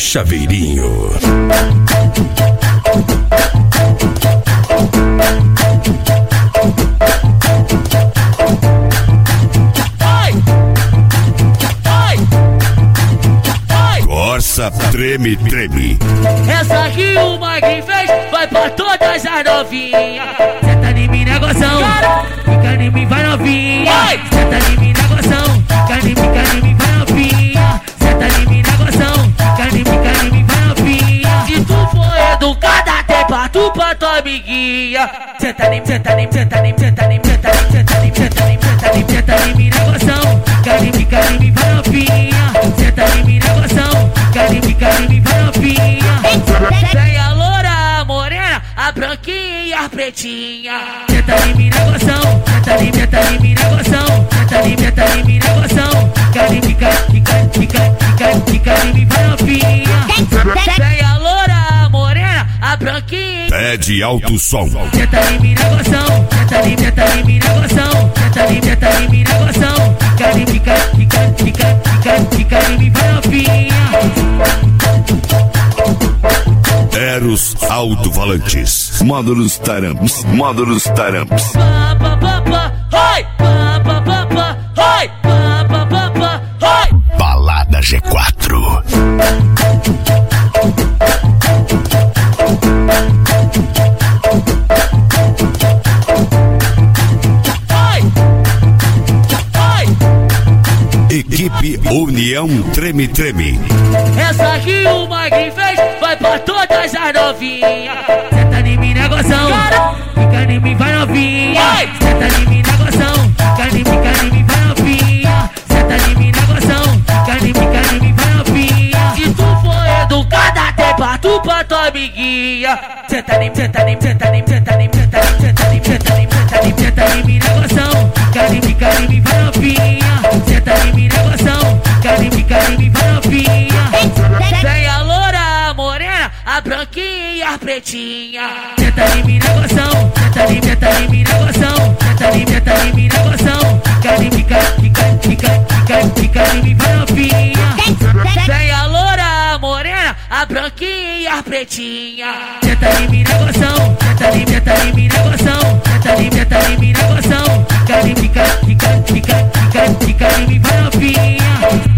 Chaveirinho. Corsa treme, treme. Essa que o Mike fez vai pra todas as novinhas. Senta em mim, negocião. Fica em mim, vai novinha. Senta em mim, negocião. Fica em mim, vai novinha. Senta em mim, negocião. Fica em mim, vai novinha. Se tu for educada, tem pra tu, pra tua amiguinha. Senta em mim, senta em mim, senta em mim, senta em mim, senta em mim, senta em mim, senta em mim, senta em mim, negocião. Fica em mim, vai novinha. Senta em mim, negocião. Fica em mim, vai novinha. Tem a loura, a morena, a branquinha e a pretinha. Senta em mim, negocião. Senta em mim, negocião. Senta em mim, negocião. Fica em mim, vai novinha. Tem a loura, a morena, a branquinha. Pede alto som. Senta em mim, negocião. Senta em mim, negocião. Senta em mim, negocião. Fica em mim, vai novinha. Eros Alto-Falantes. Módulos Taramps. Módulos Taramps. Balada G4. Equipe União Treme Treme. Essa que o Mike fez vai pra todas as novinhas. Senta em mim, negocião. Fica em mim, vai novinha. Senta em mim, negocião. Fica em mim, vai novinha. Senta em mim, negocião. Fica em mim, vai novinha. Se tu for educada, tem pra tu, pra tua amiguinha. Senta em mim, senta em mim, senta em mim, senta em mim, senta em mim, senta em mim, senta em mim, negocião. Fica em mim, vai novinha. Senta em mim, negocião. Fica em mim, vai novinha. Tem a loura, a morena, a branquinha e a pretinha. Senta em mim, negocião. Senta em mim, negocião. Senta em mim, negocião. Fica em mim, vai novinha. Tem a loura, a morena, a branquinha e a pretinha. Senta em mim, negocião. Senta em mim, negocião. Senta em mim, negocião. Fica em mim, vai novinha.